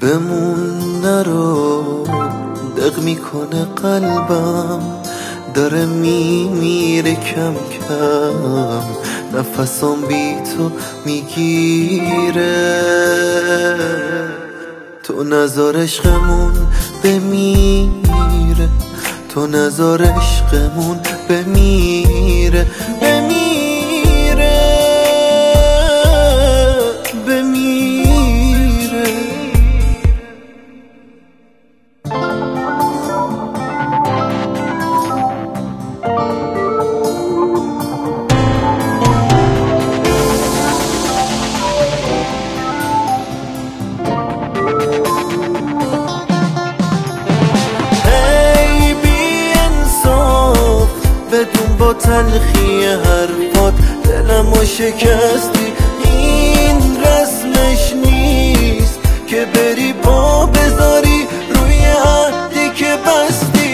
بمون نرو، دق میکنه قلبم، داره میمیره کم کم، نفسم بی تو میگیره. تو نذار عشقمون بمیره، تو نذار عشقمون بمیره، بمیره، بمیره. بدون با تلخی حرفات دلمو شکستی، این رسمش نیست که بری پا بذاری روی عهدی که بستی.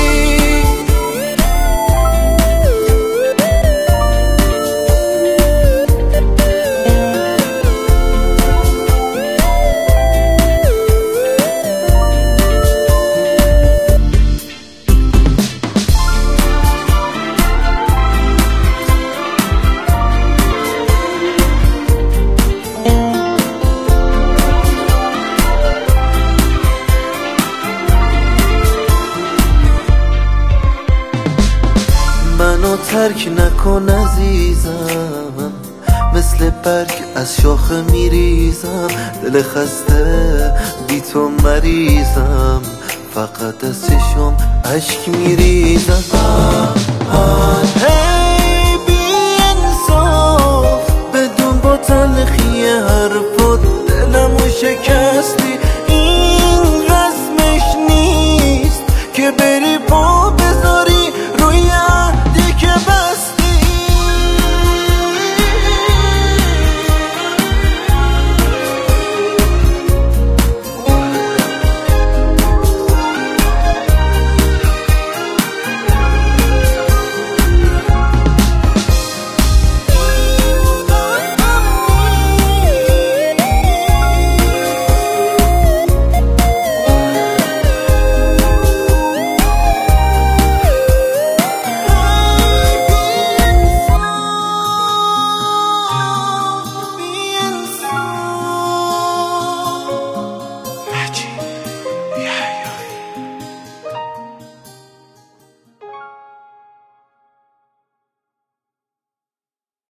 منو ترک نکن عزیزم، مثل برگ از شاخه میریزم، دل خسته بی تو مریضم، فقط از چشم اشک میریزم.